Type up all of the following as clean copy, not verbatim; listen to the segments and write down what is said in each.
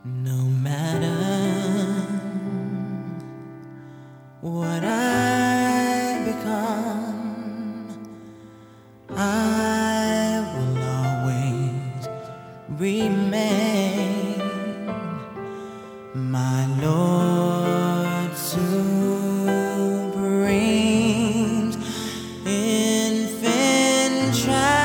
No matter what I become, I will always remain my Lord Supreme's infant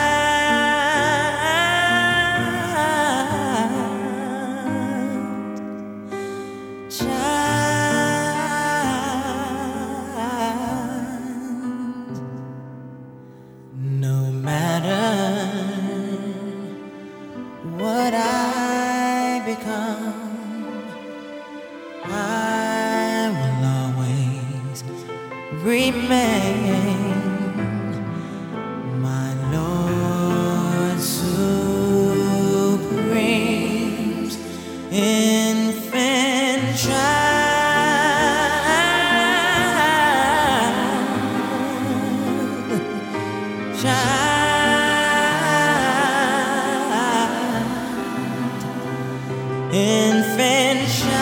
child. No matter what I become, I will always remain my Lord Supreme's infant child, infant child.